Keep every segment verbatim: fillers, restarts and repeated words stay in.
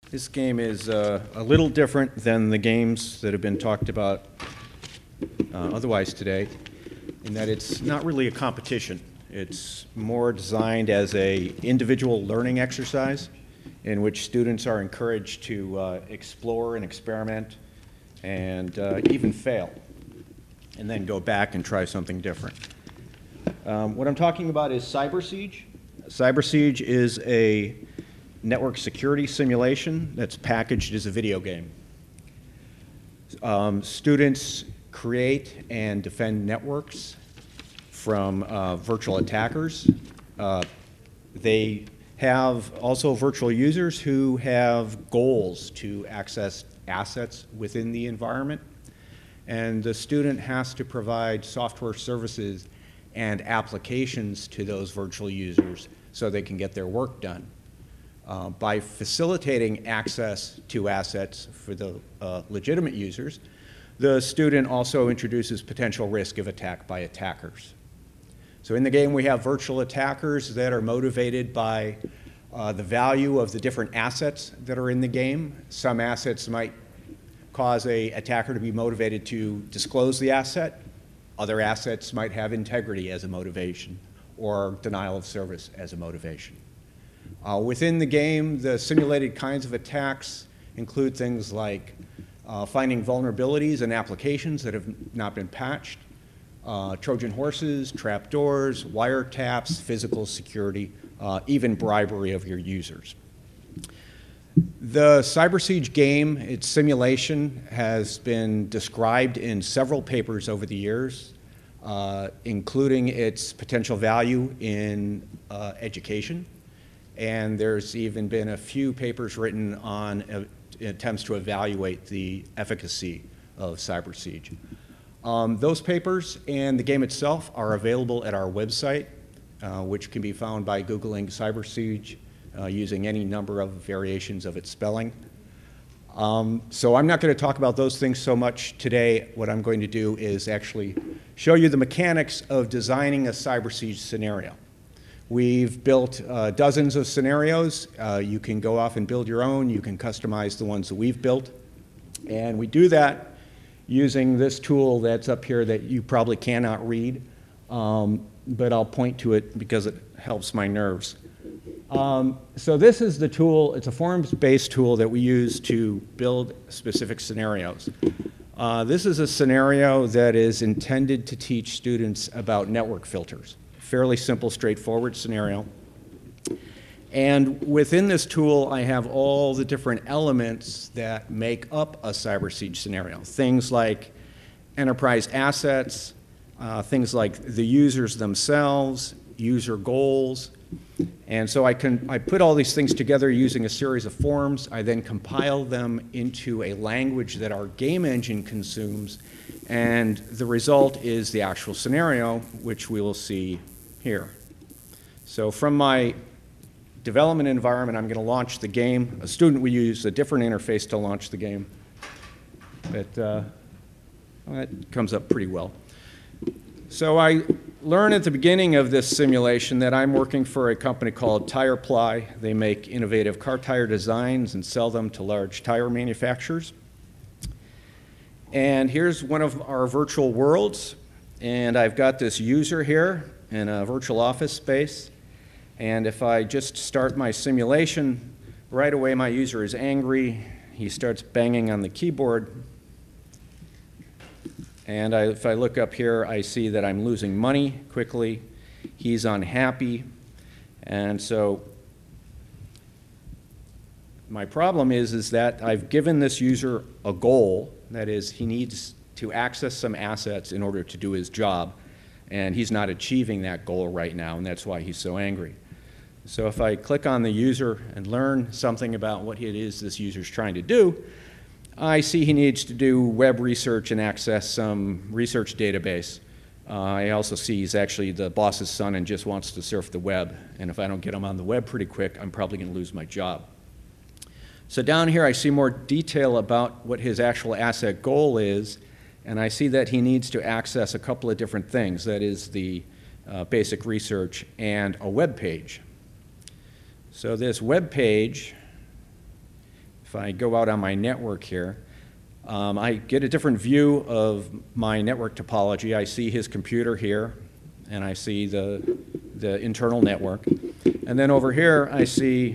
This game is uh, a little different than the games that have been talked about uh, otherwise today, in that it's not really a competition. It's more designed as a individual learning exercise in which students are encouraged to uh, explore and experiment and uh, even fail, and then go back and try something different. Um, what I'm talking about is Cyber Siege. Cyber Siege is a network security simulation that's packaged as a video game. Um, students create and defend networks from uh, virtual attackers. Uh, they have also virtual users who have goals to access assets within the environment. And the student has to provide software services and applications to those virtual users so they can get their work done. Uh, by facilitating access to assets for the uh, legitimate users, the student also introduces potential risk of attack by attackers. So in the game, we have virtual attackers that are motivated by uh, the value of the different assets that are in the game. Some assets might cause an attacker to be motivated to disclose the asset. Other assets might have integrity as a motivation, or denial of service as a motivation. Uh, within the game, the simulated kinds of attacks include things like uh, finding vulnerabilities in applications that have not been patched, uh, Trojan horses, trapdoors, wiretaps, physical security, uh, even bribery of your users. The Cyber Siege game, its simulation, has been described in several papers over the years, uh, including its potential value in uh, education. And there's even been a few papers written on uh, attempts to evaluate the efficacy of Cyber Siege. Um, those papers and the game itself are available at our website, uh, which can be found by Googling Cyber Siege uh, using any number of variations of its spelling. Um, so I'm not going to talk about those things so much today. What I'm going to do is actually show you the mechanics of designing a Cyber Siege scenario. We've built uh, dozens of scenarios. Uh, you can go off and build your own. You can customize the ones that we've built. And we do that using this tool that's up here that you probably cannot read, um, but I'll point to it because it helps my nerves. Um, so this is the tool. It's a forms-based tool that we use to build specific scenarios. Uh, this is a scenario that is intended to teach students about network filters. Fairly simple, straightforward scenario. And within this tool, I have all the different elements that make up a Cyber Siege scenario. Things like enterprise assets, uh, things like the users themselves, user goals. And so I, can, I put all these things together using a series of forms. I then compile them into a language that our game engine consumes. And the result is the actual scenario, which we will see here. So from my development environment, I'm going to launch the game. A student will use a different interface to launch the game. But uh, well, that comes up pretty well. So I learn at the beginning of this simulation that I'm working for a company called TirePly. They make innovative car tire designs and sell them to large tire manufacturers. And here's one of our virtual worlds. And I've got this user here in a virtual office space. And if I just start my simulation, right away my user is angry. He starts banging on the keyboard. And I, if I look up here, I see that I'm losing money quickly. He's unhappy. And so my problem is, is that I've given this user a goal. That is, he needs to access some assets in order to do his job. And he's not achieving that goal right now, and that's why he's so angry. So if I click on the user and learn something about what it is this user's trying to do, I see he needs to do web research and access some research database. Uh, I also see he's actually the boss's son and just wants to surf the web. And if I don't get him on the web pretty quick, I'm probably going to lose my job. So down here, I see more detail about what his actual asset goal is. And I see that he needs to access a couple of different things. That is the uh, basic research and a web page. So this web page if I go out on my network here, um, I get a different view of my network topology. I see his computer here, and I see the, the internal network. And then over here, I see,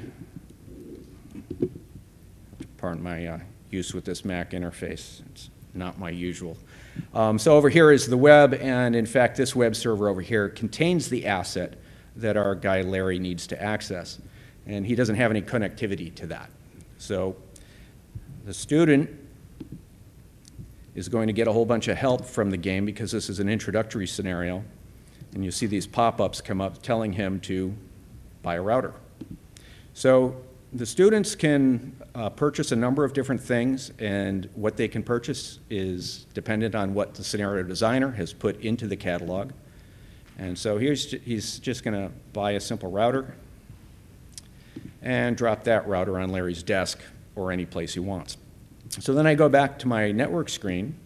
pardon my uh, use with this Mac interface. It's not my usual. Um, so over here is the web, and in fact, this web server over here contains the asset that our guy Larry needs to access. And he doesn't have any connectivity to that. So the student is going to get a whole bunch of help from the game because this is an introductory scenario. And you see these pop-ups come up telling him to buy a router. So the students can uh, purchase a number of different things, and what they can purchase is dependent on what the scenario designer has put into the catalog. And so here's, he's just going to buy a simple router and drop that router on Larry's desk or any place he wants. So then I go back to my network screen,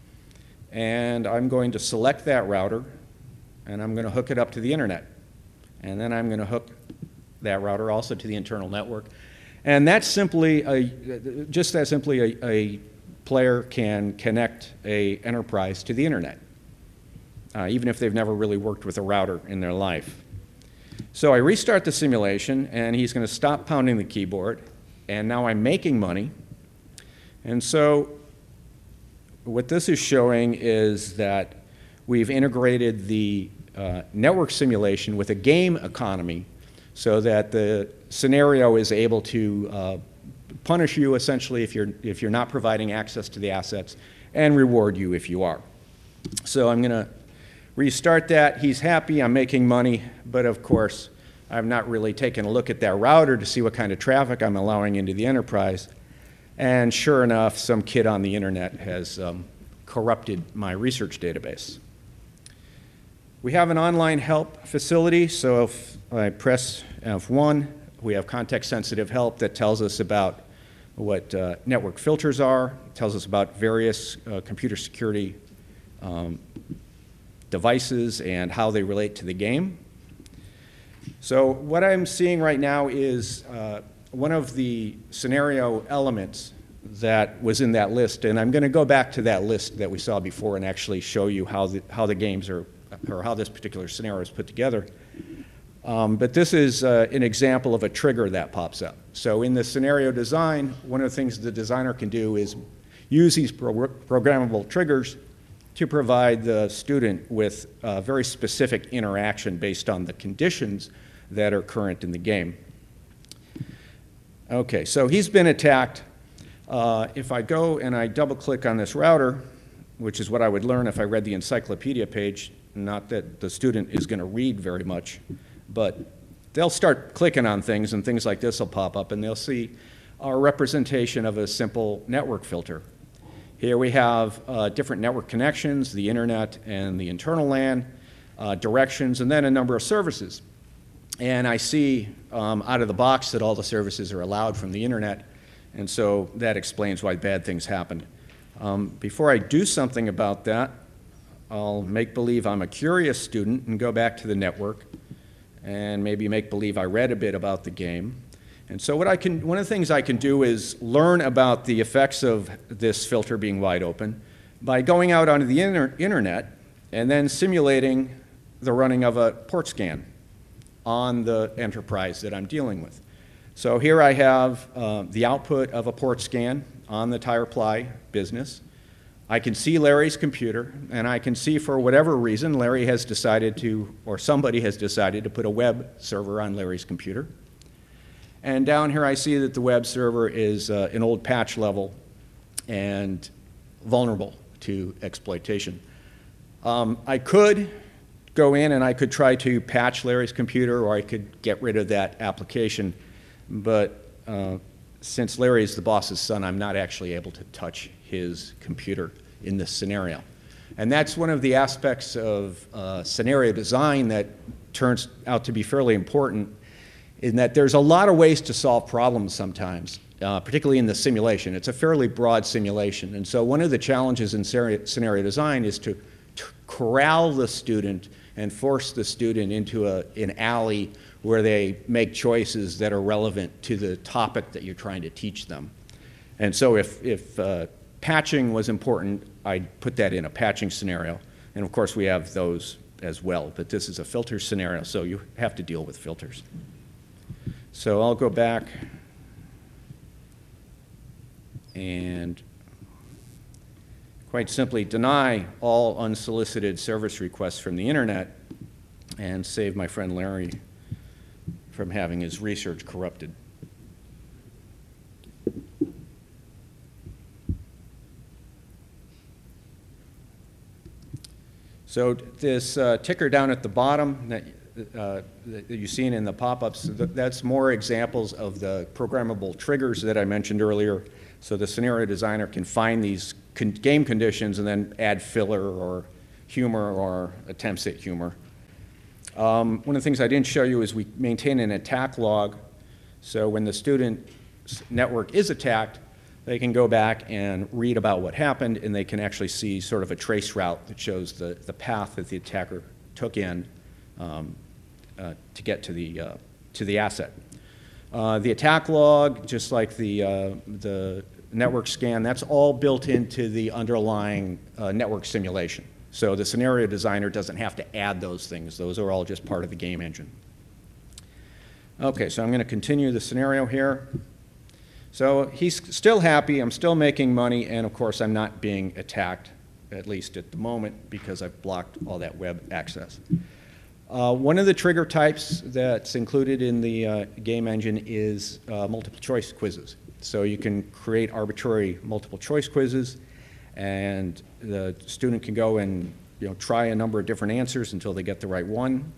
and I'm going to select that router, and I'm going to hook it up to the internet. And then I'm going to hook that router also to the internal network. And that's simply, a, just that simply a, a player can connect a enterprise to the internet, uh, even if they've never really worked with a router in their life. So I restart the simulation, and he's going to stop pounding the keyboard, and now I'm making money. And so what this is showing is that we've integrated the uh, network simulation with a game economy so that the scenario is able to uh, punish you essentially if you're, if you're not providing access to the assets and reward you if you are. So I'm going to restart that. He's happy. I'm making money. But of course, I've not really taken a look at that router to see what kind of traffic I'm allowing into the enterprise. And sure enough, some kid on the internet has um, corrupted my research database. We have an online help facility, so if I press F one, we have context-sensitive help that tells us about what uh, network filters are, tells us about various uh, computer security um, devices and how they relate to the game. So what I'm seeing right now is uh, one of the scenario elements that was in that list, and I'm going to go back to that list that we saw before and actually show you how the, how the games are, or how this particular scenario is put together. Um, but this is uh, an example of a trigger that pops up. So in the scenario design, one of the things the designer can do is use these pro programmable triggers to provide the student with a very specific interaction based on the conditions that are current in the game. Okay, so he's been attacked. Uh, if I go and I double-click on this router, which is what I would learn if I read the encyclopedia page, not that the student is going to read very much, but they'll start clicking on things, and things like this will pop up, and they'll see a representation of a simple network filter. Here we have uh, different network connections, the internet and the internal LAN, uh, directions, and then a number of services. And I see um, out of the box that all the services are allowed from the internet, and so that explains why bad things happened. Um, before I do something about that, I'll make believe I'm a curious student and go back to the network and maybe make believe I read a bit about the game. And so what I can, one of the things I can do is learn about the effects of this filter being wide open by going out onto the inter internet and then simulating the running of a port scan on the enterprise that I'm dealing with. So here I have uh, the output of a port scan on the Tire Ply business. I can see Larry's computer, and I can see for whatever reason Larry has decided to, or somebody has decided to put a web server on Larry's computer. And down here I see that the web server is uh, an old patch level and vulnerable to exploitation. Um, I could go in and I could try to patch Larry's computer, or I could get rid of that application, but uh, since Larry is the boss's son, I'm not actually able to touch his computer in this scenario. And that's one of the aspects of uh, scenario design that turns out to be fairly important, in that there's a lot of ways to solve problems sometimes, uh, particularly in the simulation. It's a fairly broad simulation. And so one of the challenges in scenario design is to, to corral the student and force the student into a, an alley where they make choices that are relevant to the topic that you're trying to teach them. And so if, if uh, patching was important, I'd put that in a patching scenario. And of course, we have those as well, but this is a filter scenario, so you have to deal with filters. So I'll go back and quite simply deny all unsolicited service requests from the internet and save my friend Larry from having his research corrupted. So this uh, ticker down at the bottom that, uh, that you've seen in the pop-ups, that's more examples of the programmable triggers that I mentioned earlier. So the scenario designer can find these con game conditions and then add filler or humor or attempts at humor. Um, one of the things I didn't show you is we maintain an attack log. So when the student network is attacked, they can go back and read about what happened, and they can actually see sort of a trace route that shows the, the path that the attacker took in um, uh, to get to the, uh, to the asset. Uh, the attack log, just like the, uh, the network scan, that's all built into the underlying uh, network simulation. So the scenario designer doesn't have to add those things. Those are all just part of the game engine. Okay, so I'm going to continue the scenario here. So he's still happy, I'm still making money, and of course I'm not being attacked, at least at the moment, because I've blocked all that web access. Uh, one of the trigger types that's included in the uh, game engine is uh, multiple choice quizzes. So you can create arbitrary multiple choice quizzes, and the student can go and you know, try a number of different answers until they get the right one.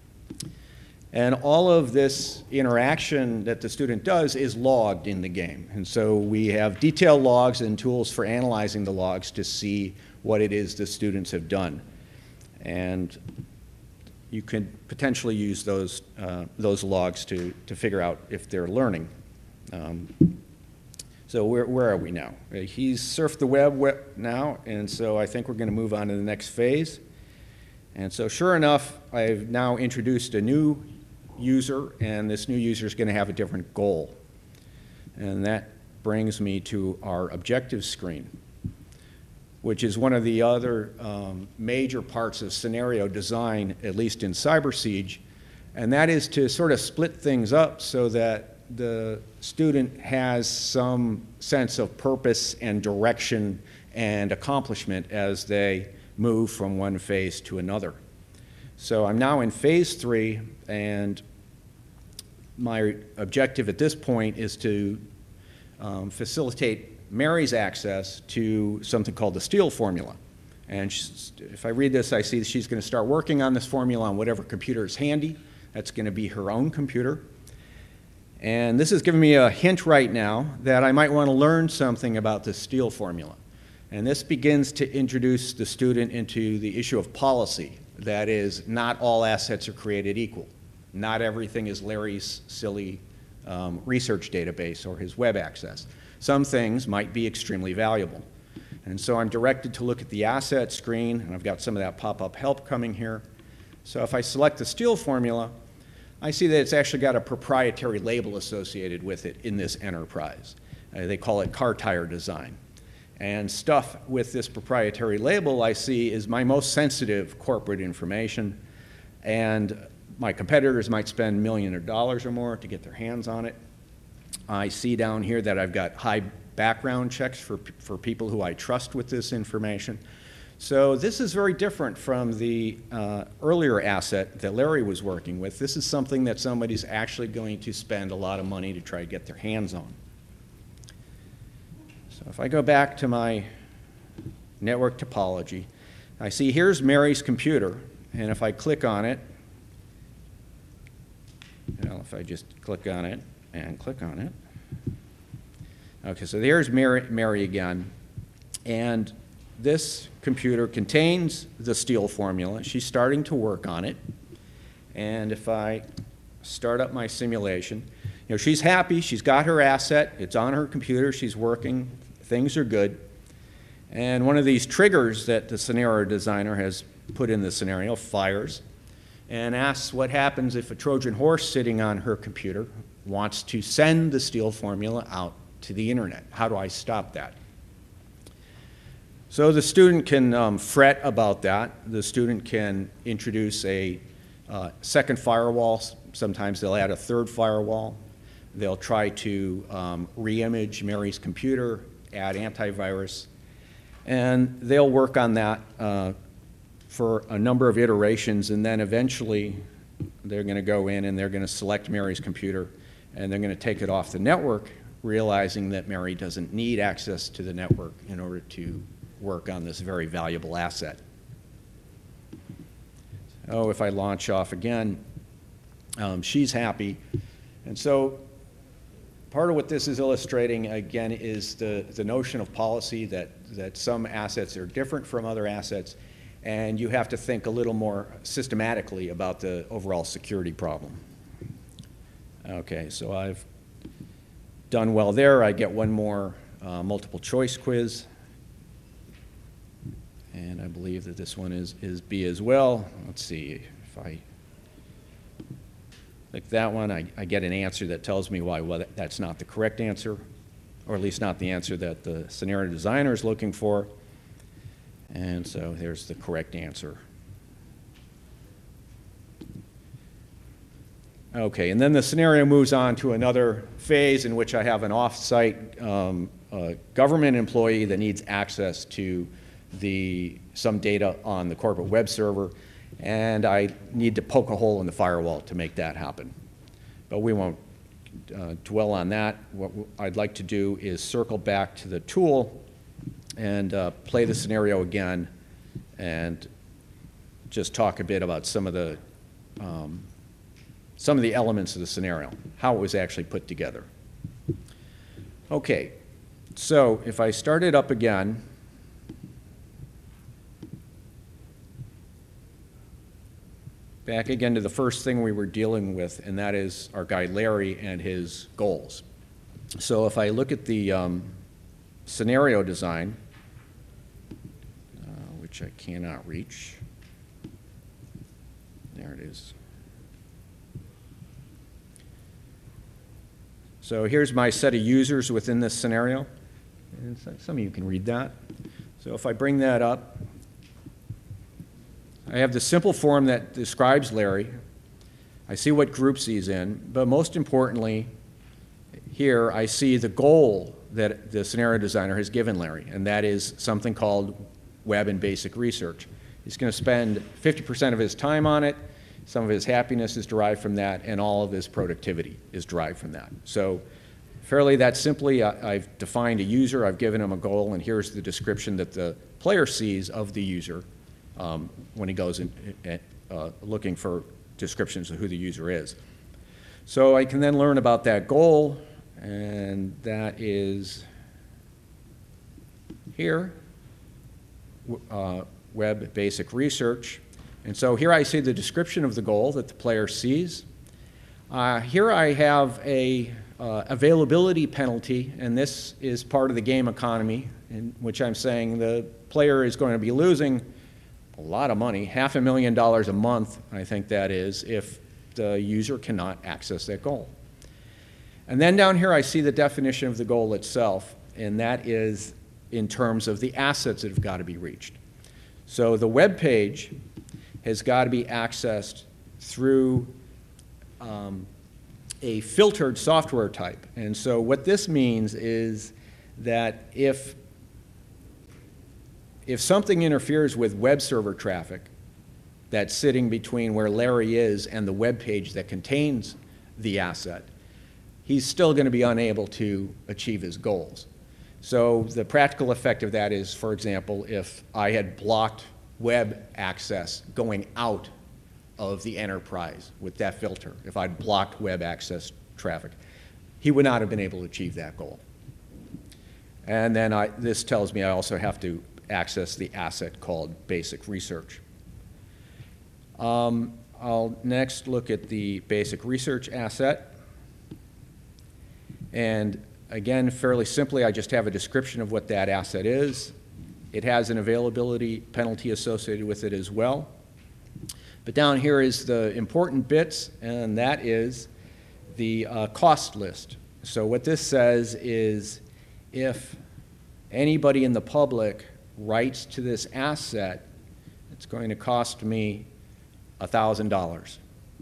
And all of this interaction that the student does is logged in the game. And so we have detailed logs and tools for analyzing the logs to see what it is the students have done. And you can potentially use those, uh, those logs to, to figure out if they're learning. Um, so where, where are we now? He's surfed the web, web now, and so I think we're going to move on to the next phase. And so sure enough, I've now introduced a new user, and this new user is going to have a different goal. And that brings me to our objective screen, which is one of the other um, major parts of scenario design, at least in Cyber Siege, and that is to sort of split things up so that the student has some sense of purpose and direction and accomplishment as they move from one phase to another. So I'm now in phase three, and my objective at this point is to um, facilitate Mary's access to something called the STEEL formula. And she's, if I read this, I see that she's going to start working on this formula on whatever computer is handy. That's going to be her own computer. And this is giving me a hint right now that I might want to learn something about the STEEL formula. And this begins to introduce the student into the issue of policy. That is, not all assets are created equal. Not everything is Larry's silly um, research database or his web access. Some things might be extremely valuable. And so I'm directed to look at the asset screen, and I've got some of that pop-up help coming here. So if I select the STEEL formula, I see that it's actually got a proprietary label associated with it in this enterprise. Uh, they call it car tire design. And stuff with this proprietary label I see is my most sensitive corporate information, and my competitors might spend millions of dollars or more to get their hands on it. I see down here that I've got high background checks for, for people who I trust with this information. So this is very different from the uh, earlier asset that Larry was working with. This is something that somebody's actually going to spend a lot of money to try to get their hands on. So if I go back to my network topology, I see here's Mary's computer, and if I click on it, well, if I just click on it and click on it. Okay, so there's Mary, Mary again, and this computer contains the STEEL formula. She's starting to work on it, and if I start up my simulation, you know, she's happy, she's got her asset, it's on her computer, she's working, things are good, and one of these triggers that the scenario designer has put in the scenario fires and asks what happens if a Trojan horse sitting on her computer wants to send the STEEL formula out to the internet. How do I stop that? So the student can um, fret about that. The student can introduce a uh, second firewall. Sometimes they'll add a third firewall. They'll try to um, re-image Mary's computer, add antivirus, and they'll work on that uh, for a number of iterations, and then eventually they're going to go in and they're going to select Mary's computer, and they're going to take it off the network, realizing that Mary doesn't need access to the network in order to work on this very valuable asset. Oh, if I launch off again, um, she's happy. And so part of what this is illustrating, again, is the, the notion of policy that, that some assets are different from other assets, and you have to think a little more systematically about the overall security problem. Okay, so I've done well there. I get one more uh, multiple choice quiz. And I believe that this one is, is B as well. Let's see, if I click that one, I, I get an answer that tells me why well, that's not the correct answer, or at least not the answer that the scenario designer is looking for. And so there's the correct answer. Okay, and then the scenario moves on to another phase in which I have an off-site um, uh, government employee that needs access to the, some data on the corporate web server, and I need to poke a hole in the firewall to make that happen. But we won't uh, dwell on that. What I'd like to do is circle back to the tool and uh, play the scenario again and just talk a bit about some of the um, some of the elements of the scenario, how it was actually put together. Okay, so if I start it up again, back again to the first thing we were dealing with, and that is our guy Larry and his goals. So if I look at the um, scenario design, uh, which I cannot reach, there it is. So here's my set of users within this scenario. And some of you can read that. So if I bring that up, I have the simple form that describes Larry. I see what groups he's in, but most importantly, here I see the goal that the scenario designer has given Larry, and that is something called web and basic research. He's going to spend fifty percent of his time on it. Some of his happiness is derived from that, and all of his productivity is derived from that. So fairly that simply, I, I've defined a user, I've given him a goal, and here's the description that the player sees of the user um, when he goes in, uh, looking for descriptions of who the user is. So I can then learn about that goal, and that is here, uh, web basic research. And so here I see the description of the goal that the player sees. Uh, here I have a uh, availability penalty, and this is part of the game economy, in which I'm saying the player is going to be losing a lot of money, half a million dollars a month, I think that is, if the user cannot access that goal. And then down here I see the definition of the goal itself, and that is in terms of the assets that have got to be reached. So the web page has got to be accessed through um, a filtered software type. And so what this means is that if, if something interferes with web server traffic that's sitting between where Larry is and the web page that contains the asset, he's still going to be unable to achieve his goals. So the practical effect of that is, for example, if I had blocked web access going out of the enterprise with that filter, if I'd blocked web access traffic, he would not have been able to achieve that goal. And then I, this tells me I also have to access the asset called basic research. Um, I'll next look at the basic research asset. And again, fairly simply, I just have a description of what that asset is. It has an availability penalty associated with it as well. But down here is the important bits, and that is the uh, cost list. so what this says is if anybody in the public writes to this asset, it's going to cost me one thousand dollars.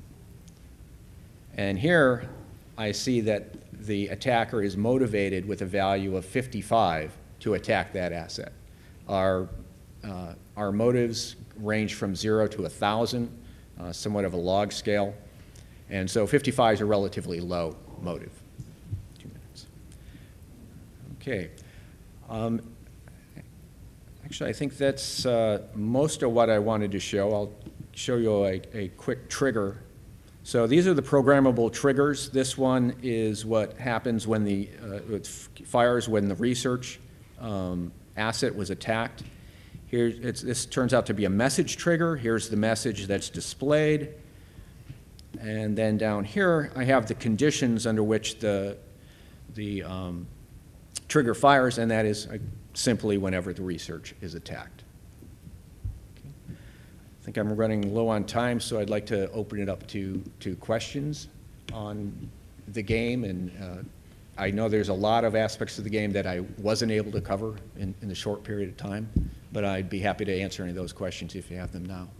And here I see that the attacker is motivated with a value of fifty-five to attack that asset. Our, uh, our motives range from zero to one thousand, uh, somewhat of a log scale. And so fifty-five is a relatively low motive. Two minutes. Okay. Um, actually, I think that's uh, most of what I wanted to show. I'll show you a, a quick trigger. So these are the programmable triggers. This one is what happens when the, uh, it fires when the research um, asset was attacked. Here, it's, this turns out to be a message trigger. Here's the message that's displayed. And then down here, I have the conditions under which the, the um, trigger fires, and that is uh, simply whenever the research is attacked. Okay. I think I'm running low on time, so I'd like to open it up to, to questions on the game. And uh, I know there's a lot of aspects of the game that I wasn't able to cover in, in the short period of time, but I'd be happy to answer any of those questions if you have them now.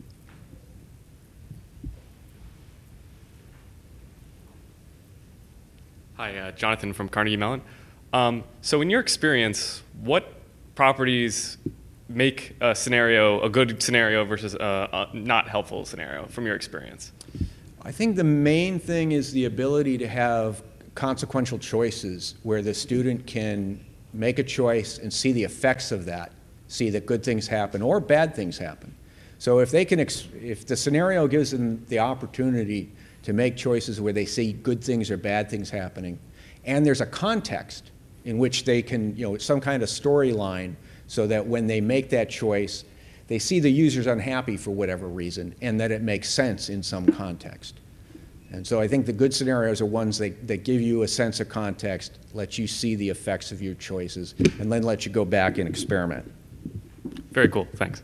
Hi, uh, Jonathan from Carnegie Mellon. Um, so in your experience, what properties make a scenario a good scenario versus a, a not helpful scenario from your experience? I think the main thing is the ability to have consequential choices where the student can make a choice and see the effects of that, see that good things happen or bad things happen. So if they can, ex if the scenario gives them the opportunity to make choices where they see good things or bad things happening, and there's a context in which they can, you know, some kind of storyline so that when they make that choice, they see the user's unhappy for whatever reason and that it makes sense in some context. And so I think the good scenarios are ones that, that give you a sense of context, let you see the effects of your choices, and then let you go back and experiment. Very cool, thanks.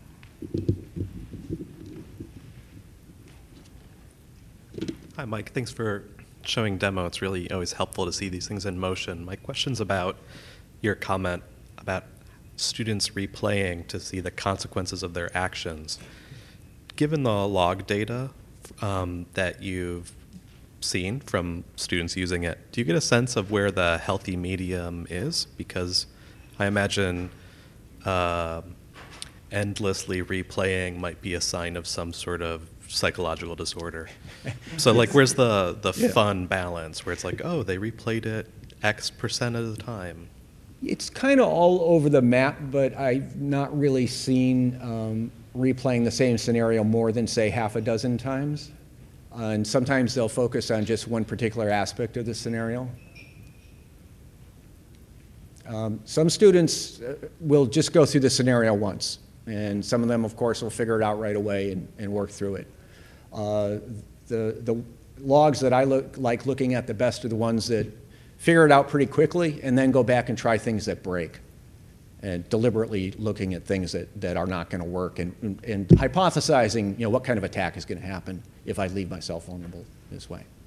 Hi, Mike. Thanks for showing demo. It's really always helpful to see these things in motion. My question's about your comment about students replaying to see the consequences of their actions. Given the log data um, that you've seen from students using it, do you get a sense of where the healthy medium is? Because I imagine uh, endlessly replaying might be a sign of some sort of psychological disorder. So like where's the, the yeah. fun balance where it's like, oh, they replayed it X percent of the time? It's kind of all over the map, but I've not really seen um, replaying the same scenario more than, say, half a dozen times. Uh, and sometimes they'll focus on just one particular aspect of the scenario. Um, some students uh, will just go through the scenario once, and some of them, of course, will figure it out right away and, and work through it. Uh, the, the logs that I look, like looking at the best are the ones that figure it out pretty quickly and then go back and try things that break, and deliberately looking at things that, that are not going to work, and, and, and hypothesizing, you know, what kind of attack is going to happen if I leave myself vulnerable this way.